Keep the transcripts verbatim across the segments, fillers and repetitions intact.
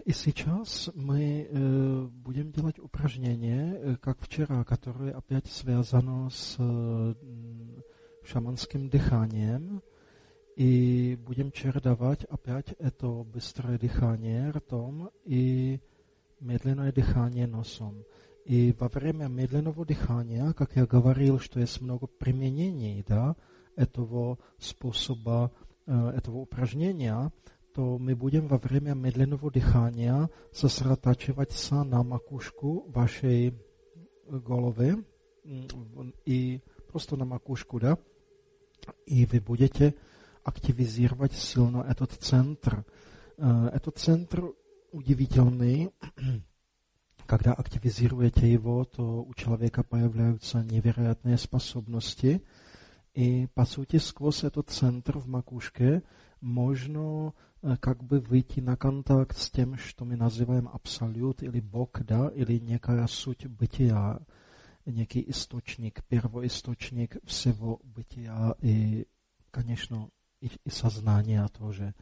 И сейчас мы э, будем делать упражнение, э, как вчера, которое опять связано с э, шаманским дыханием. И будем чередовать опять это быстрое дыхание ртом и медленное дыхание носом. И во время медленного дыхания, как я говорил, что есть много применений, да, этого способа, э, этого упражнения, то мы будем во время медленного дыхания сосредотачиваться на макушку вашей головы и просто на макушку, да, и вы будете активизировать сильно этот центр. Этот центр удивительный. Когда активизируете его, то у человека появляются невероятные способности. И, по сути, сквозь этот центр в макушке можно как бы выйти на контакт с тем, что мы называем абсолют или Бог, да, или некая суть бытия, некий источник, первоисточник всего бытия и, конечно, и, и сознания тоже.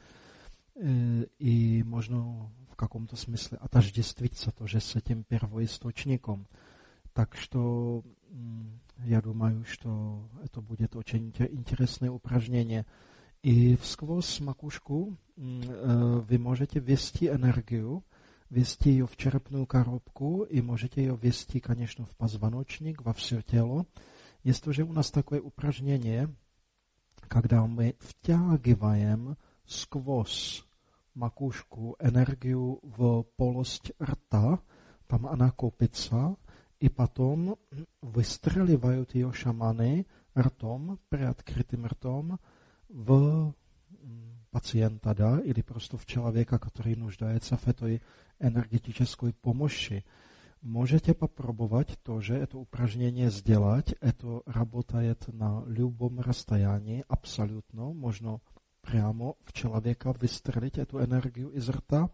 И можно в каком-то смысле отождествиться тоже с этим первоисточником. Так что я думаю, что это будет очень интересное упражнение. И сквозь макушку вы можете ввести энергию, ввести ее в черепную коробку и можете ее ввести, конечно, в позвоночник, во все тело. Есть тоже у нас такое упражнение, когда мы втягиваем сквозь макушку энергию в полость рта, там она копится, и потом выстреливают ее шаманы ртом, приоткрытым ртом, в пациента, да, или просто в человека, который нуждается в этой энергетической помощи. Можете попробовать тоже это упражнение сделать. Это работает на любом расстоянии, абсолютно. Можно прямо в человека выстрелить эту энергию из рта.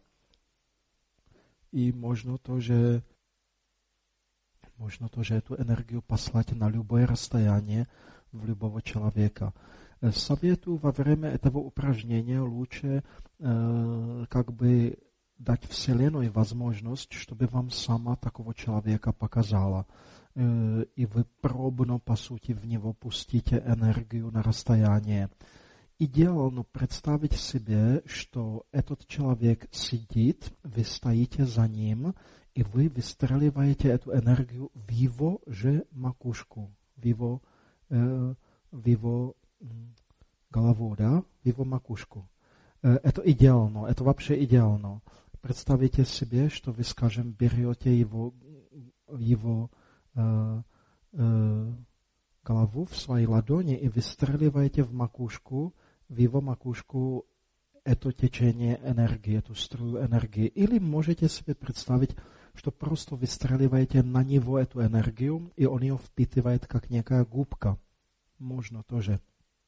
И можно тоже, можно тоже эту энергию послать на любое расстояние в любого человека. Советую во время этого упражнения лучше э, как бы дать Вселенной возможность, чтобы вам сама такого человека показала. Э, и вы пробно, по сути, в него пустите энергию на расстояние. Идеально представить себе, что этот человек сидит, вы стоите за ним, и вы выстреливаете эту энергию в его же макушку, в его, э, в его голову, да, в его макушку. Это идеально, это вообще идеально. Представьте себе, что вы, скажем, берете его, его э, э, голову в свои ладони и выстреливаете в макушку, в его макушку это течение энергии, эту струю энергии. Или можете себе представить, что просто выстреливаете на него эту энергию, и он ее впитывает как некая губка. Можно тоже.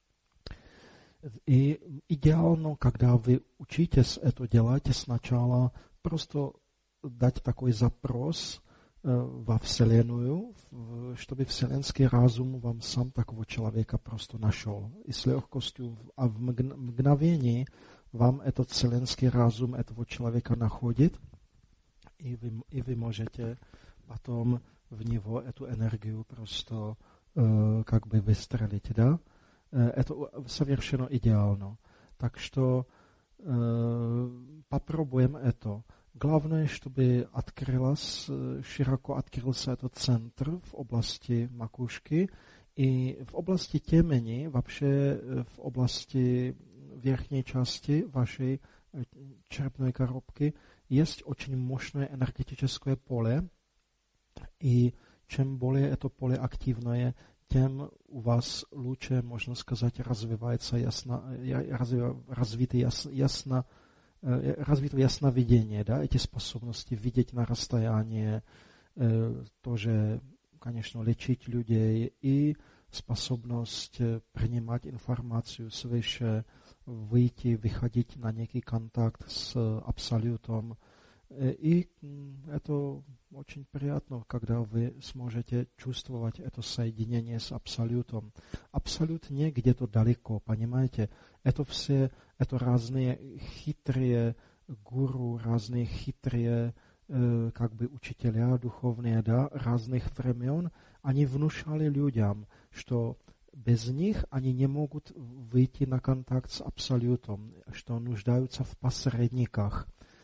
И идеально, когда вы учитесь это делать, сначала просто дать такой запрос э, во Вселенную, в, чтобы вселенский разум вам сам такого человека просто нашел. И с легкостью, а в мгновении вам этот вселенский разум этого человека находит, и вы, и вы можете потом в него эту энергию просто э, как бы выстрелить, да? Это совершенно идеально. Так что э, попробуем это. Главное, чтобы открылась, широко открылся этот центр в области макушки и в области темени, вообще в области верхней части вашей черепной коробки есть очень мощное энергетическое поле. И чем более это поле активное, тем у вас лучше, можно сказать, развивается ясно, развито ясно, ясно, развито ясновидение, да, эти способности видеть на расстоянии, тоже, конечно, лечить людей и способность принимать информацию свыше, выйти, выходить на некий контакт с абсолютом. И это очень приятно, когда вы сможете чувствовать это соединение с абсолютом. Абсолют не где-то далеко, понимаете? Это все, это разные хитрые гуру, разные хитрые как бы учителя духовные, да, разных времен, они внушали людям, что без них они не могут выйти на контакт с Абсолютом, что нуждаются в посредниках.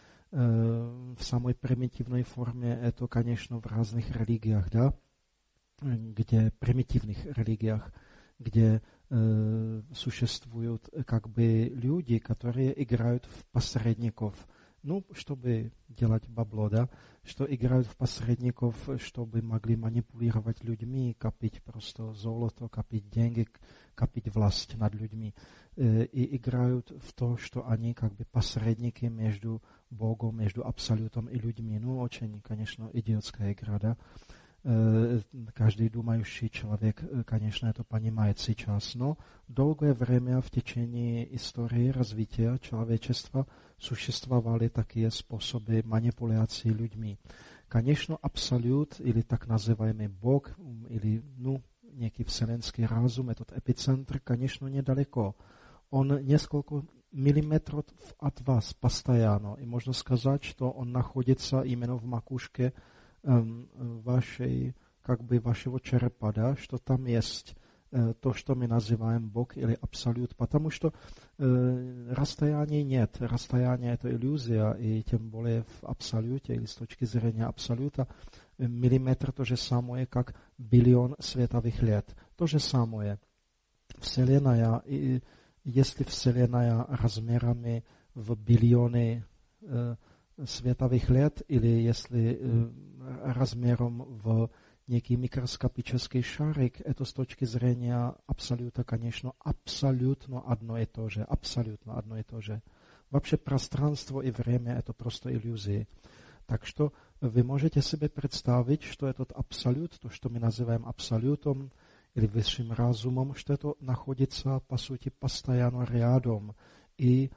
В самой примитивной форме это, конечно, в разных религиях, да, где примитивных религиях, где э, существуют как бы люди, которые играют в посредников, ну, чтобы делать бабло, да, что играют в посредников, чтобы могли манипулировать людьми, копить просто золото, копить деньги, копить власть над людьми. Э, и играют в то, что они как бы посредники между Богом, между Абсолютом и людьми. Ну, очень, конечно, идиотская игра, да. Каждый думающий человек, конечно, это понимает сейчас, но долгое время в течение истории развития человечества существовали такие способы манипуляции людьми. Конечно, Абсолют, или так называемый Бог, или, ну, некий вселенский разум, этот эпицентр, конечно, недалеко. Он несколько миллиметров от вас постоянно, и можно сказать, что он находится именно в макушке вашей, как бы вашего черепа, да, что там есть э, то, что мы называем Бог или Абсолют, потому что э, расстояния нет, расстояние это иллюзия, и тем более в Абсолюте или с точки зрения Абсолюта миллиметр то же самое, как биллион световых лет, то же самое. Вселенная, и если Вселенная размерами в биллионы э, световых лет, или если э, размером в некий микроскопический шарик, это с точки зрения Абсолюта, конечно, абсолютно одно и то же, абсолютно одно и то же. Вообще пространство и время – это просто иллюзии. Так что вы можете себе представить, что этот Абсолют, то, что мы называем Абсолютом или высшим разумом, что это находится, по сути, постоянно рядом. И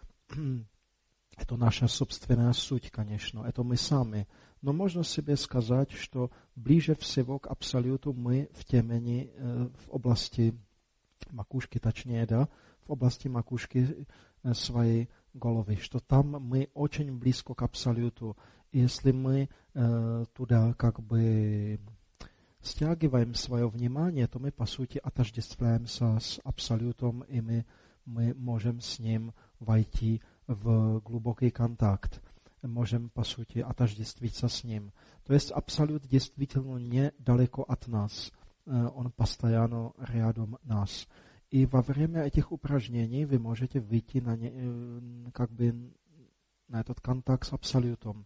это наша собственная суть, конечно, это мы сами. Но можно себе сказать, что ближе всего к Абсолюту мы в темени, э, в области макушки, точнее, да, в области макушки э, своей головы, что там мы очень близко к Абсолюту. И если мы э, туда как бы стягиваем свое внимание, то мы, по сути, отождествляемся с Абсолютом, и мы, мы можем с ним войти в глубокий контакт. Можем, по сути, отождествиться с ним. То есть Абсолют действительно недалеко от нас. Он постоянно рядом нас. И во время этих упражнений вы можете выйти на, не, как бы, на этот контакт с Абсолютом.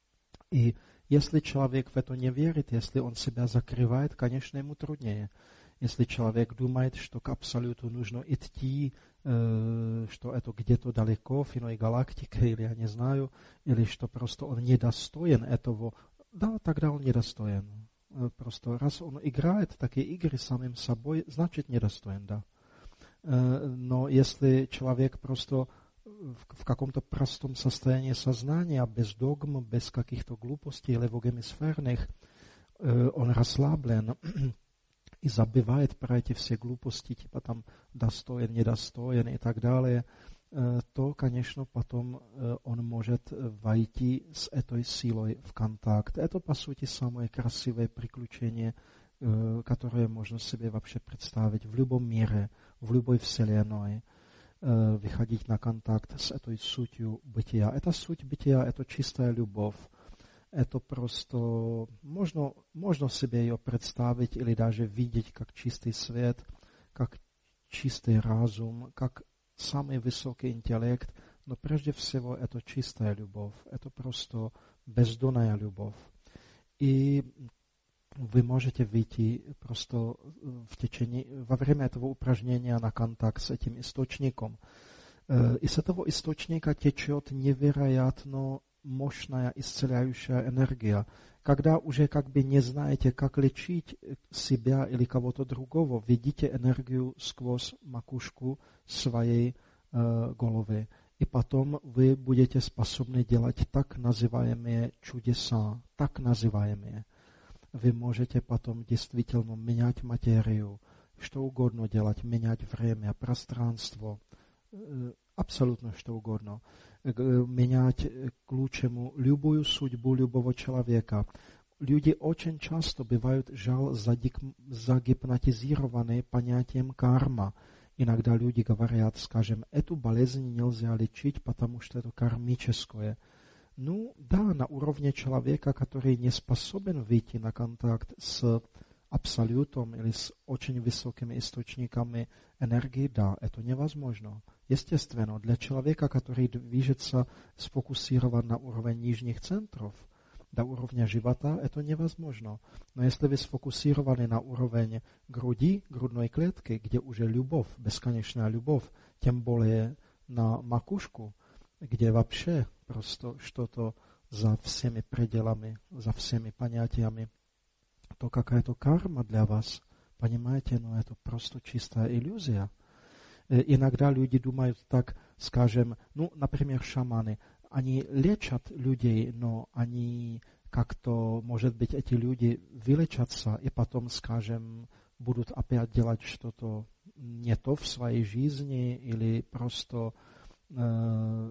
И если человек в это не верит, если он себя закрывает, конечно, ему труднее. Если человек думает, что к Абсолюту нужно идти, э, что это где-то далеко, в иной галактике, или я не знаю, или что просто он недостоин этого, да, тогда он недостоин. Просто раз он играет такие игры самим собой, значит недостоин, да. Э, но если человек просто в, в каком-то простом состоянии сознания, без догм, без каких-то глупостей левогемисферных, э, он расслаблен, и забывает про эти все глупости, типа там достоин, недостоин и так далее, то, конечно, потом он может войти с этой силой в контакт. Это, по сути, самое красивое приключение, которое можно себе вообще представить в любом мире, в любой вселенной, выходить на контакт с этой сутью бытия. Это суть бытия, это чистая любовь. Это просто, можно, можно себе ее представить или даже видеть как чистый свет, как чистый разум, как самый высокий интеллект, но прежде всего это чистая любовь, это просто бездонная любовь. И вы можете выйти просто в течение, во время этого упражнения на контакт с этим источником. И с этого источника течет невероятно мощная исцеляющая энергия. Когда уже как бы не знаете, как лечить себя или кого-то другого, введите энергию сквозь макушку своей э, головы. И потом вы будете способны делать так называемые чудеса, так называемые. Вы можете потом действительно менять материю, что угодно делать, менять время, пространство, абсолютно что угодно. Менять к лучшему любую судьбу любого человека. Люди очень часто бывают, жал, загипнотизированы понятием карма. Иногда люди говорят, скажем, эту болезнь нельзя лечить, потому что это кармическое. Ну да, на уровне человека, который не способен выйти на контакт с абсолютом или с очень высокими источниками энергии, да, это невозможно. Естественно, для человека, который движется сфокусирован на уровень нижних центров, до уровня живота, это невозможно. Но если вы сфокусированы на уровень груди, грудной клетки, где уже любовь, бесконечная любовь, тем более на макушку, где вообще просто что-то за всеми пределами, за всеми понятиями, то какая-то карма для вас, понимаете, но это просто чистая иллюзия. Иногда люди думают так, скажем, ну, например, шаманы, они лечат людей, но они как-то, может быть, эти люди вылечатся и потом, скажем, будут опять делать что-то не то в своей жизни или просто, э,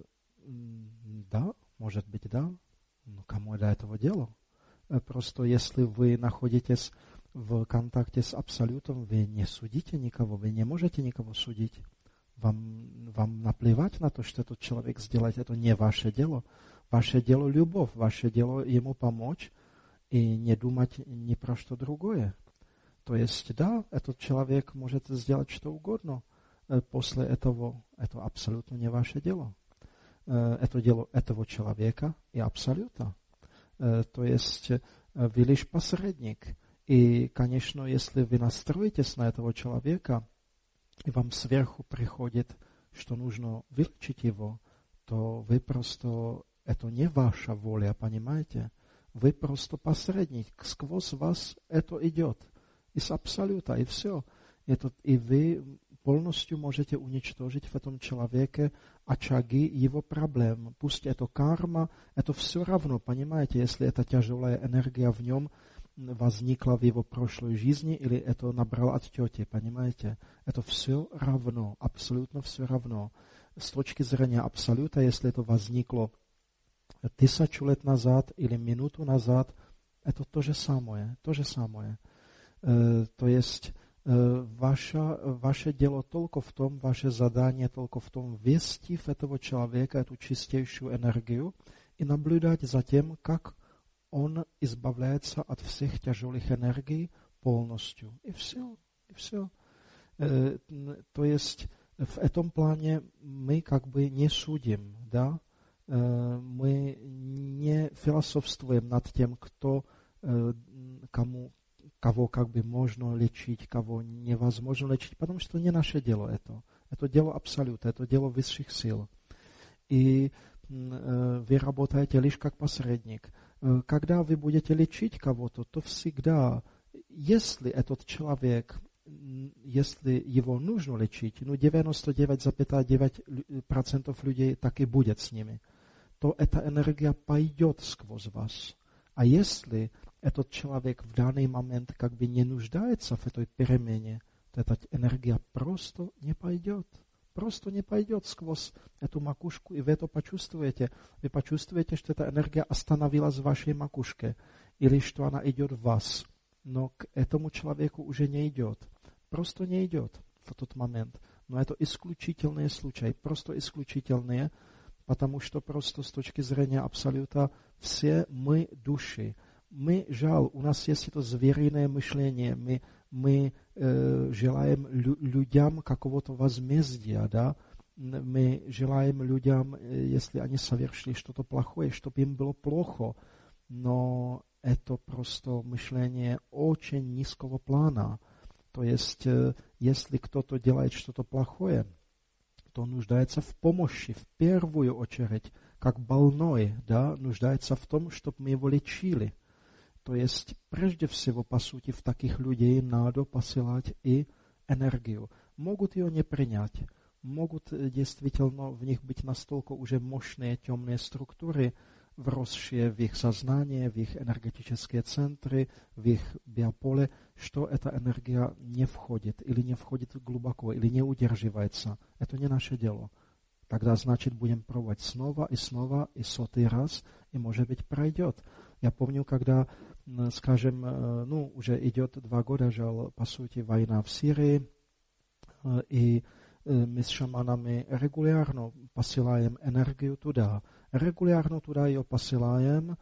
да, может быть, да, но кому до этого дело? Просто если вы находитесь в контакте с Абсолютом, вы не судите никого, вы не можете никого судить. Вам, вам наплевать на то, что этот человек сделает, это не ваше дело. Ваше дело любовь, ваше дело ему помочь и не думать ни про что другое. То есть, да, этот человек может сделать что угодно после этого. Это абсолютно не ваше дело. Это дело этого человека и Абсолюта. То есть, вы лишь посредник. И, конечно, если вы настроитесь на этого человека, и вам сверху приходит, что нужно вылечить его, то вы просто, это не ваша воля, понимаете? Вы просто посредник, сквозь вас это идет, из Абсолюта, и все. Это, и вы полностью можете уничтожить в этом человеке очаги его проблем. Пусть это карма, это все равно, понимаете, если эта тяжелая энергия в нем возникла в его прошлой жизни или это набрал от тети, понимаете? Это все равно, абсолютно все равно. С точки зрения Абсолюта, если это возникло тысячу лет назад или минуту назад, это то же самое, то же самое. Э, то есть э, ваше, ваше дело только в том, ваше задание только в том, ввести в этого человека эту чистейшую энергию и наблюдать за тем, как он избавляется от всех тяжелых энергий полностью. И все, и все. Э, то есть в этом плане мы как бы не судим, да? Э, мы не философствуем над тем, кто, э, кому, кого как бы можно лечить, кого невозможно лечить, потому что не наше дело это. Это дело Абсолюта, это дело высших сил. И э, вы работаете лишь как посредник. Когда вы будете лечить кого-то, то всегда, если этот человек, если его нужно лечить, ну девяносто девять целых девять десятых процента людей так и будет с ними, то эта энергия пойдет сквозь вас. А если этот человек в данный момент как бы не нуждается в этой перемене, то эта энергия просто не пойдет. Просто не пойдет сквозь эту макушку, и вы это почувствуете. Вы почувствуете, что эта энергия остановилась в вашей макушке, или что она идет в вас, но к этому человеку уже не идет. Просто не идет в тот момент. Но это исключительные случаи, просто исключительные, потому что просто с точки зрения Абсолюта все мы души. Мы, жал, у нас есть это звериное мышление, мы, мы э, желаем лю- людям какого-то возмездия, да? Мы желаем людям, э, если они совершили что-то плохое, чтобы им было плохо, но это просто мышление очень низкого плана. То есть, э, если кто-то делает что-то плохое, то он нуждается в помощи, в первую очередь, как больной, да, нуждается в том, чтобы мы его лечили. То есть, прежде всего, по сути, в таких людей надо посылать и энергию. Могут ее не принять, могут действительно в них быть настолько уже мощные темные структуры, вросшие в их сознание, в их энергетические центры, в их биополе, что эта энергия не входит, или не входит глубоко, или не удерживается. Это не наше дело. Тогда, значит, будем пробовать снова и снова, и сотый раз, и, может быть, пройдет. Я помню, когда, скажем, ну, уже идет два года, жал, по сути, война в Сирии, и my s šamanami regulárno posílajem energiu tuda. Regulárno tuda jo posílajem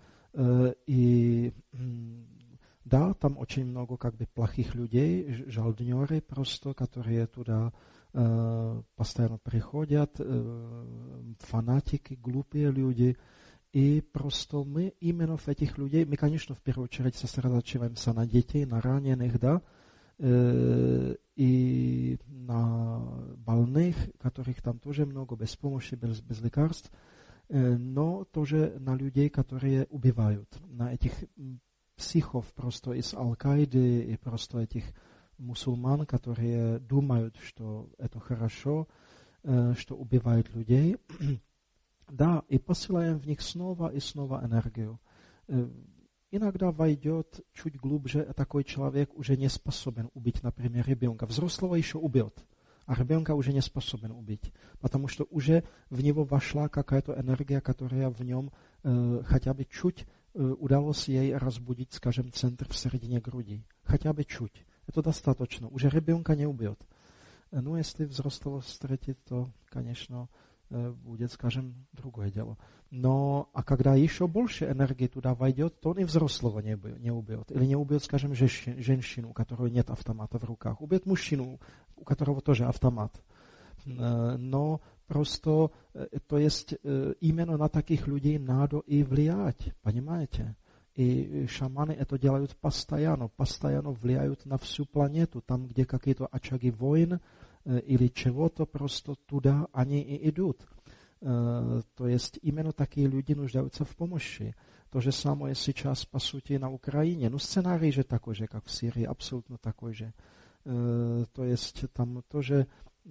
i да, там очень много как бы плохих людей, жалднеры просто, которые туда э, постоянно приходят, э, фанатики, глупые люди. И просто мы именно в этих людей, мы, конечно, в первую очередь сосредотачиваемся на детей, на раненых, да, э, и на больных, которых там тоже много, без помощи, без, без лекарств, э, но тоже на людей, которые убивают, на этих психов просто из Аль-Каиды и просто этих мусульман, которые думают, что это хорошо, э, что убивают людей. Да, и посылаем в них снова и снова энергию. Э, иногда войдет чуть глубже, такой человек уже не способен убить, например, ребенка. Взрослого еще убьет, а ребенка уже не способен убить, потому что уже в него вошла какая-то энергия, которая в нем э, хотя бы чуть удалось ей разбудить, скажем, центр в середине груди. Хотя бы чуть. Это достаточно. Уже ребенка не убьет. Ну, если взрослого встретит, то, конечно, будет, скажем, другое дело. Но, а когда еще больше энергии туда войдет, то он и взрослого не, не убьет. Или не убьет, скажем, женщину, у которой нет автомата в руках. Убьет мужчину, у которого тоже автомат. Но просто, то есть, именно на таких людей надо и влиять, понимаете? И шаманы это делают постоянно, постоянно влияют на всю планету. Там, где какие-то очаги войн или чего-то, просто туда они и идут. То есть, именно такие люди нуждаются в помощи. То же самое сейчас, по сути, на Украине. Ну, сценарий же такой же, как в Сирии, абсолютно такой же. То есть, там тоже...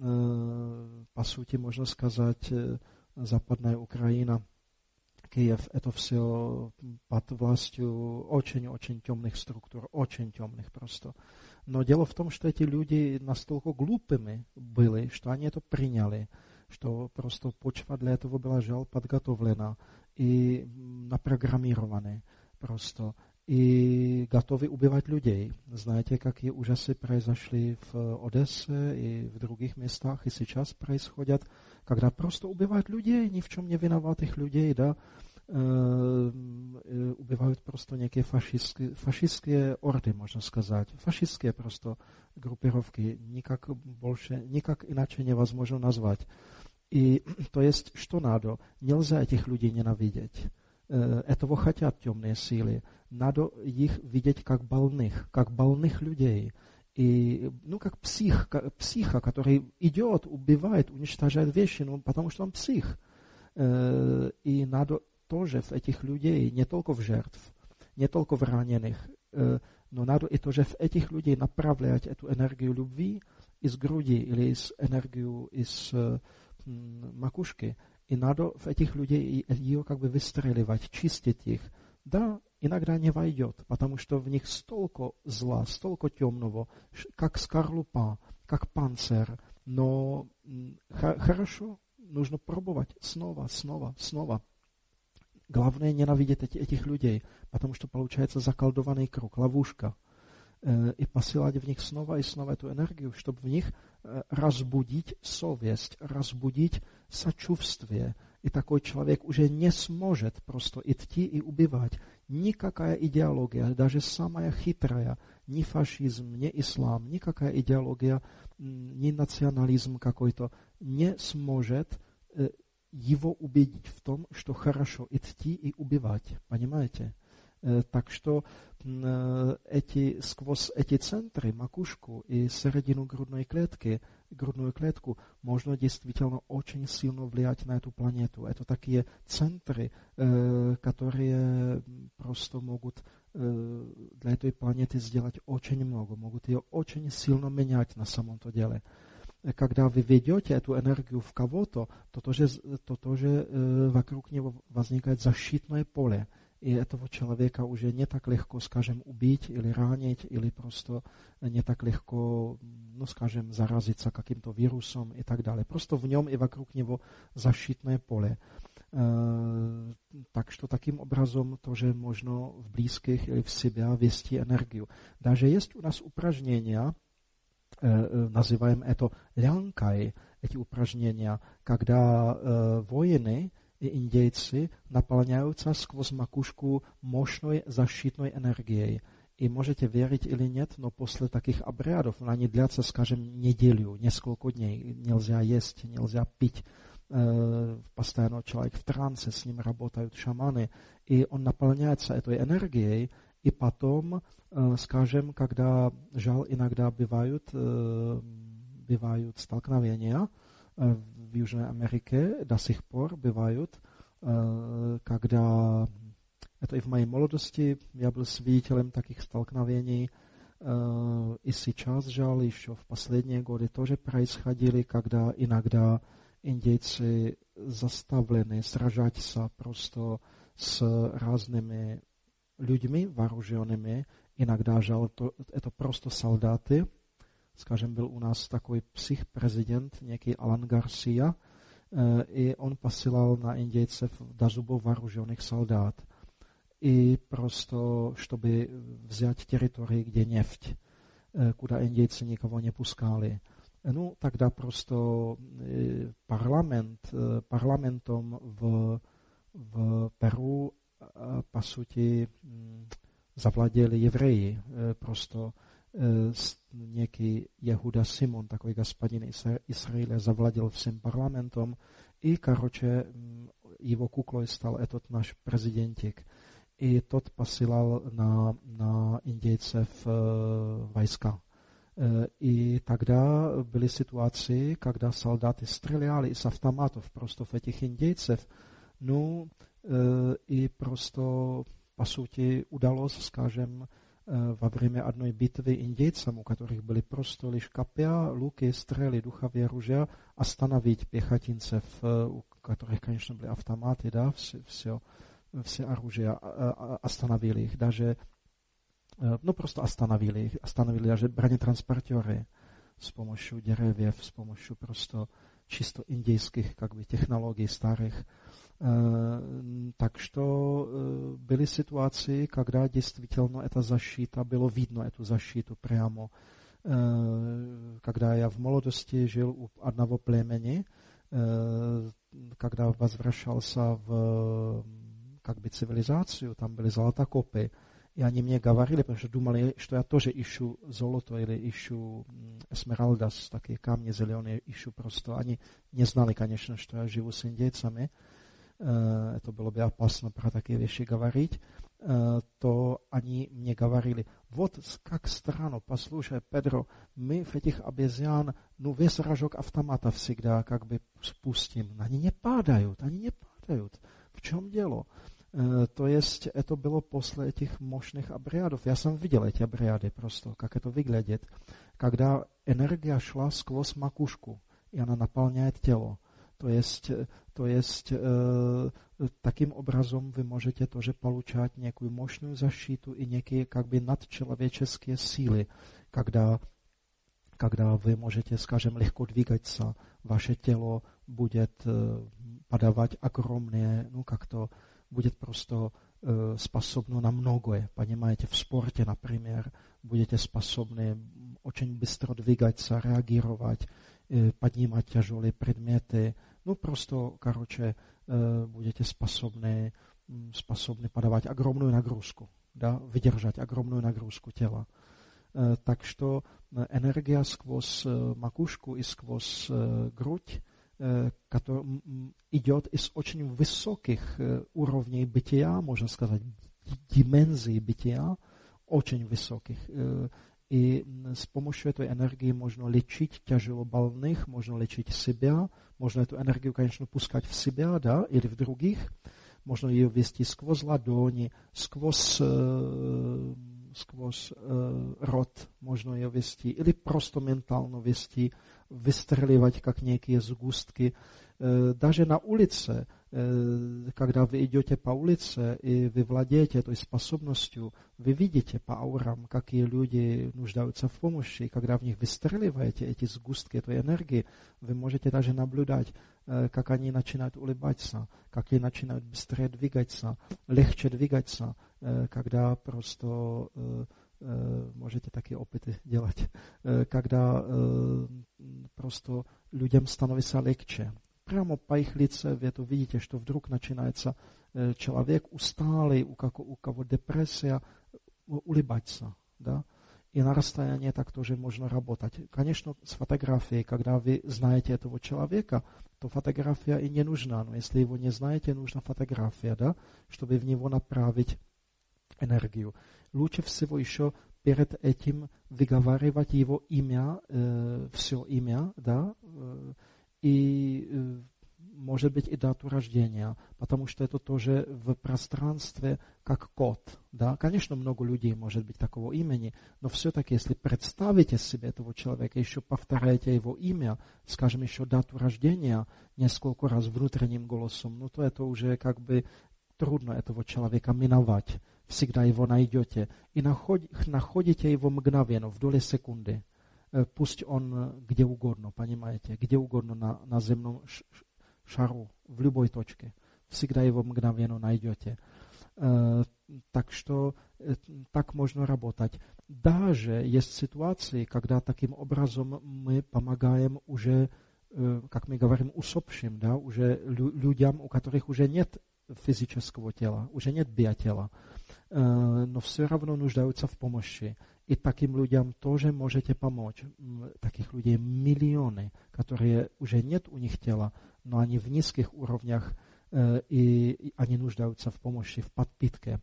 по сути, можно сказать, западная Украина, Киев, это все под властью очень-очень темных структур, очень темных просто. Но дело в том, что эти люди настолько глупыми были, что они это приняли, что просто почва для этого была, жал, подготовлена и напрограммирована просто. И готовы убивать людей. Знаете, какие ужасы произошли в Одессе и в других местах, и сейчас происходят, когда просто убивают людей, ни в чем не виноватых людей, да, э, э, убивают просто некие фашистские, фашистские орды, можно сказать, фашистские просто группировки, никак больше, никак иначе невозможно назвать. И то есть, что надо? Нельзя этих людей ненавидеть. Этого хотят темные силы. Надо их видеть как больных, как больных людей. И, ну, как псих, как психа, который идет, убивает, уничтожает вещи, ну, потому что он псих. И надо тоже в этих людей, не только в жертв, не только в раненых, но надо и тоже в этих людей направлять эту энергию любви из груди или из энергию из макушки. И надо в этих людей ее как бы выстреливать, чистить их. Да, иногда не войдет, потому что в них столько зла, столько темного, как скорлупа, как панцирь. Но х- хорошо, нужно пробовать снова, снова, снова. Главное ненавидеть эти, этих людей, потому что получается заколдованный круг, ловушка. И посылать в них снова и снова эту энергию, чтобы в них разбудить совесть, разбудить сочувствие. И такой человек уже не сможет просто идти и убивать. Никакая идеология, даже самая хитрая, ни фашизм, ни ислам, никакая идеология, ни национализм какой-то не сможет его убедить в том, что хорошо идти и убивать. Понимаете? Так что эти, сквозь эти центры, макушку и середину грудной клетки, грудную клетку, можно действительно очень сильно влиять на эту планету. Это такие центры, которые просто могут для этой планеты сделать очень много, могут ее очень сильно менять на самом-то деле. когда вы ведете эту энергию в кого-то, то тоже, то тоже вокруг него возникает защитное поле. И этого человека уже не так легко, скажем, убить или ранить, или просто не так легко, ну, скажем, заразиться каким-то вирусом и так далее. Просто в нем и вокруг него защитное поле. Так что таким образом тоже можно в близких или в себя вести энергию. Даже есть у нас упражнения, называем это лянкай, эти упражнения, когда воины и индейцы наполняются сквозь макушку мощной защитной энергией. И можете верить или нет, но после таких обрядов, они длятся, скажем, неделю, несколько дней. Нельзя есть, нельзя пить. Постоянно человек в трансе, с ним работают шаманы. И он наполняется этой энергией, и потом, скажем, когда, жаль, иногда бывают, бывают столкновения, в Южной Америке до сих пор бывают, когда, это и в моей молодости, я был свидетелем таких столкновений, и сейчас, жаль, еще в последние годы тоже происходили, когда иногда индейцы заставлены сражаться просто с разными людьми вооруженными, иногда, жаль, то, это просто солдаты. Скажем, byl u nás takový psich prezident, nějaký Alan Garcia, i on posílal na Indejce do zubov вооруженных солдат. И просто, чтобы взять территории, где нефть, куда индейцы никого не пускали. Ну, тогда просто парламент, парламентом в, в Перу, по сути, завладели евреи. Просто некий Jehuda Simon, takový господин Израиля, завладел всем парламентом, и, короче, его куклой стал этот наш президентик. И тот посылал на, на индейцев э, войска. Э, и тогда были ситуации, когда солдаты стреляли из автоматов просто в этих индейцев, ну, э, и просто, по сути, удалось, скажем, во время одной битвы индейцам, у которых были просто лишь копья, луки, стрелы, духовые оружия, остановить пехотинцев, у которых, конечно, были автоматы, да, все, все, все оружия, остановили их, даже, ну, просто остановили их, остановили даже бронетранспортеры с помощью деревьев, с помощью просто чисто индейских, как бы, технологий старых. Так что были ситуации, когда действительно эта защита, bylo vidno эту защиту прямо. Когда я в молодости жил у одного племени, когда возвращался в, как бы, цивилизацию, там были золотокопы, и они мне говорили, потому что думали, что я тоже ищу золото или ищу эсмеральдас, такие камни зеленые, ищу просто. Они не знали, конечно, что я живу с индейцами. Это было бы опасно про такие вещи говорить, то они мне говорили, вот как странно, послушай, Педро, мы в этих обезьян, ну, весь рожок автомата всегда как бы спустим. Они не падают, они не падают. В чем дело? То есть это было после этих мощных обрядов. Я сам видел эти обряды просто, как это выглядит. Когда энергия шла сквозь макушку, и она наполняет тело. То есть, то есть э, таким образом вы можете тоже получать некую мощную защиту и некие как бы надчеловеческие силы, когда, когда вы можете, скажем, легко двигаться, ваше тело будет э, подавать огромные, ну как-то будет просто э, способно на многое, понимаете, в спорте, например, будете способны очень быстро двигаться, реагировать, э, поднимать тяжелые предметы. Ну, просто, короче, э, будете способны, способны подавать огромную нагрузку, да, выдержать огромную нагрузку тела. Э, так что энергия сквозь э, макушку и сквозь э, грудь, э, которая идет из очень высоких э, уровней бытия, можно сказать, димензий бытия, очень высоких. Э, И с помощью этой энергии можно лечить тяжело больных, можно лечить себя, можно эту энергию, конечно, пускать в себя, да, или в других, можно ее вести сквозь ладони, сквозь, сквозь э, рот можно ее вести, или просто ментально вести, выстреливать как некие сгустки. Э, даже на улице, э, когда вы идете по улице и вы владеете этой способностью, вы видите по аурам, какие люди нуждаются в помощи, и когда в них выстреливаете эти сгустки этой энергии, вы можете даже наблюдать, э, как они начинают улыбаться, как они начинают быстрее двигаться, легче двигаться, э, когда просто э, э, можете такие опыты делать, э, когда э, просто людям становится легче. Прямо по их лице вы это видите, что вдруг начинается э, человек усталый, у кого, у кого депрессия, улыбаться, да. И на расстоянии так тоже можно работать. Конечно, с фотографией, когда вы знаете этого человека, то фотография и не нужна. Но если его не знаете, нужна фотография, да, чтобы в него направить энергию. Лучше всего еще перед этим выговаривать его имя, э, все имя, да, э, и э, может быть и дату рождения, потому что это тоже в пространстве как код. Да? Конечно, много людей может быть такого имени, но все-таки, если представите себе этого человека, еще повторяете его имя, скажем, еще дату рождения несколько раз внутренним голосом, ну то это уже как бы трудно этого человека миновать. Всегда его найдете и находите его мгновенно, в доле секунды. Пусть он где угодно, понимаете, где угодно на, на земном шару, в любой точке. Всегда его мгновенно найдете. Э, так что э, так можно работать. Даже есть ситуации, когда таким образом мы помогаем уже, э, как мы говорим, усопшим, да, уже лю- людям, у которых уже нет физического тела, уже нет биотела, э, но все равно нуждаются в помощи. И таким людям тоже можете помочь. Таких людей миллионы, которые уже нет у них тела, но они в низких уровнях, э, и, и они нуждаются в помощи, в подпитке.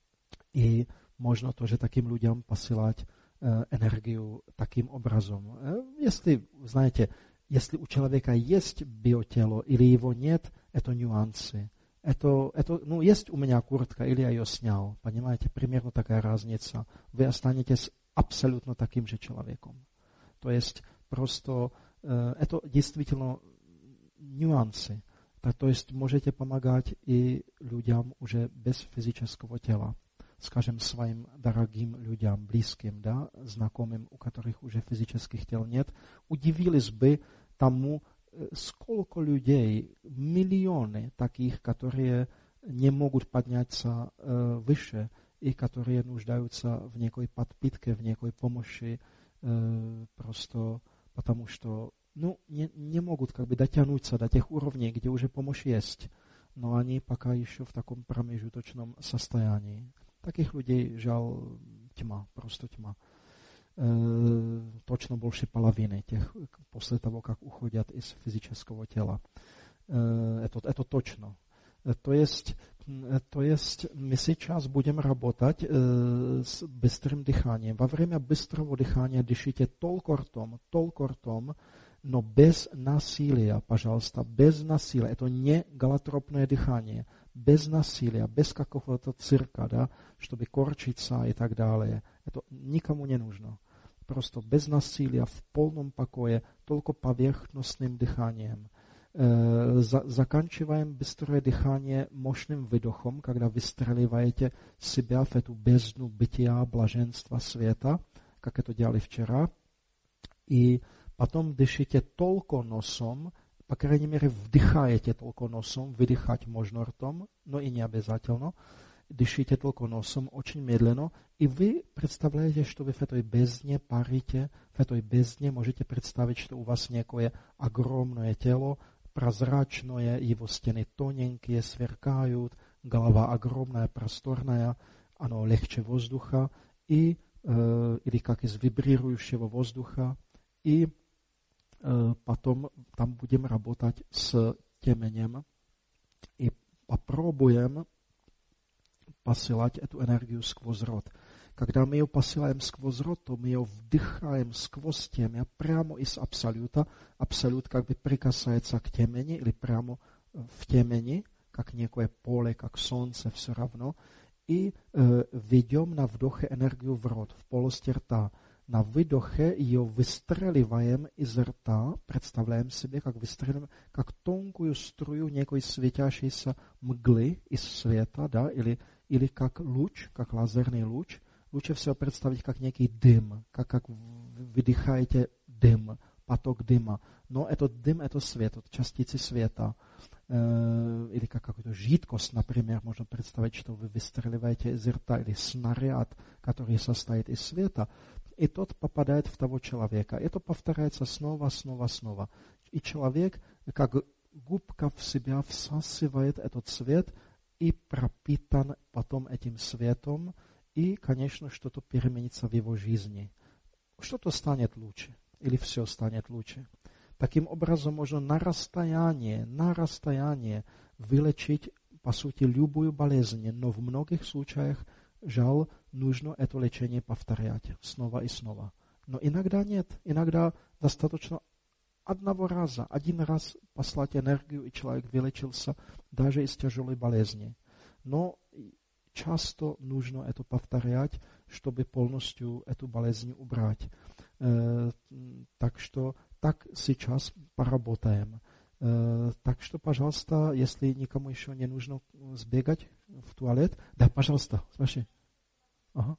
И можно тоже таким людям посылать э, энергию таким образом. Э, если, знаете, если у человека есть биотело или его нет, это нюансы. Это, это, ну, есть у меня куртка, или я ее снял, понимаете, примерно такая разница. Вы останетесь абсолютно таким же человеком. То есть просто э, это действительно нюансы. Так, то есть можете помогать и людям уже без физического тела, скажем, своим дорогим людям, близким, да, знакомым, у которых уже физических тел нет. Удивились бы тому, сколько людей, миллионы таких, которые не могут подняться э, выше и которые нуждаются в некой подпитке, в некой помощи, э, просто потому что ну, не, не могут как бы дотянуться до тех уровней, где уже помощь есть, но они пока еще в таком промежуточном состоянии. Таких людей, жаль, тьма, просто тьма. Точно больше половины тех, после того, как уходят из физического тела. Это, это точно. То есть, то есть мы сейчас будем работать с быстрым дыханием. Во время быстрого дыхания дышите только ртом, только ртом, но без насилия, пожалуйста, без насилия. Это не голотропное дыхание. Без насилия, без какого-то цирка, да, чтобы корчиться и так далее. Это никому не нужно. Просто без насилия, в полном покое, только поверхностным дыханием. Э, за, заканчиваем быстрое дыхание мощным выдохом, когда выстреливаете себя в эту бездну бытия, блаженства, света, как это делали вчера. И потом дышите только носом, по крайней мере вдыхаете только носом, выдыхать можно ртом, но и не обязательно. Дышите только носом, очень медленно, и вы представляете, что вы в этой бездне парите, в этой бездне можете представить, что у вас некое огромное тело, прозрачное, его стены тоненькие, сверкают, голова огромная, просторная, оно легче воздуха, и, э, или как из вибрирующего воздуха, и э, потом там будем работать с теменем, и попробуем посылать эту энергию сквозь рот. Когда мы ее посылаем сквозь рот, то мы ее вдыхаем сквозь темя, прямо из абсолюта. Абсолют как бы прикасается к темени или прямо в темени, как некое поле, как солнце, все равно. и ведем на вдохе энергию в рот, в полости рта. На выдохе ее выстреливаем из рта, представляем себе, как выстреливаем, как тонкую струю некой светящейся мглы из света, да, или, или как луч, как лазерный луч. Лучше всего представить как некий дым, как, как выдыхаете дым, поток дыма. Но этот дым — это свет, это частицы света. Э, или как какую-то жидкость, например, можно представить, что вы выстреливаете из рта, или снаряд, который состоит из света, и тот попадает в того человека. Это повторяется снова, снова, снова. И человек, как губка в себя, всасывает этот свет и пропитан потом этим светом, и, конечно, что-то переменится в его жизни. Что-то станет лучше, или все станет лучше. Таким образом, можно на расстоянии, на расстоянии вылечить, по сути, любую болезнь, но в многих случаях, жаль, нужно это лечение повторять снова и снова. Но иногда нет, иногда достаточно одного раза, один раз послать энергию, и человек вылечился даже из тяжелой болезни. Но часто нужно это повторять, чтобы полностью эту болезнь убрать. Э, так что так сейчас поработаем. Э, так что, пожалуйста, если никому еще не нужно сбегать в туалет, да, пожалуйста, спрашивай. Ага.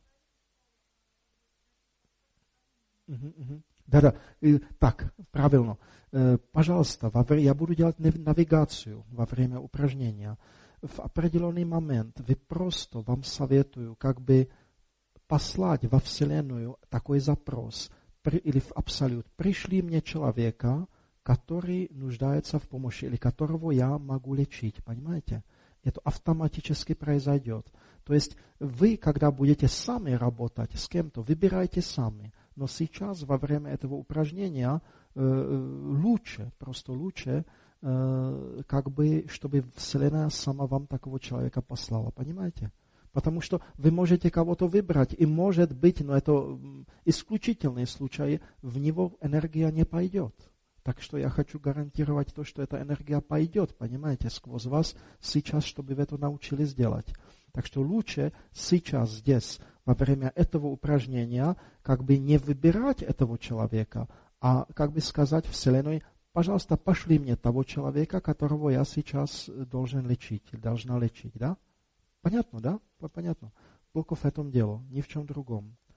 Угу, угу. Да-да, так, правильно. Э, пожалуйста, во вре... я буду делать навигацию во время упражнения. В определенный момент вы просто, вам советую, как бы послать во Вселенную такой запрос, при, или в абсолют. Пришли мне человека, который нуждается в помощи, или которого я могу лечить, понимаете? Это автоматически произойдет. То есть вы, когда будете сами работать с кем-то, выбирайте сами. Но сейчас, во время этого упражнения, э, лучше, просто лучше, э, как бы, чтобы Вселенная сама вам такого человека послала. Понимаете? Потому что вы можете кого-то выбрать, и может быть, но это исключительные случаи, в него энергия не пойдет. Так что я хочу гарантировать то, что эта энергия пойдет, понимаете, сквозь вас сейчас, чтобы вы это научились делать. Так что лучше сейчас, здесь, во время этого упражнения, как бы не выбирать этого человека, а как бы сказать Вселенной: пожалуйста, пошли мне того человека, которого я сейчас должен лечить, или должна лечить, да? Понятно, да? Понятно. Только в этом дело, ни в чем другом.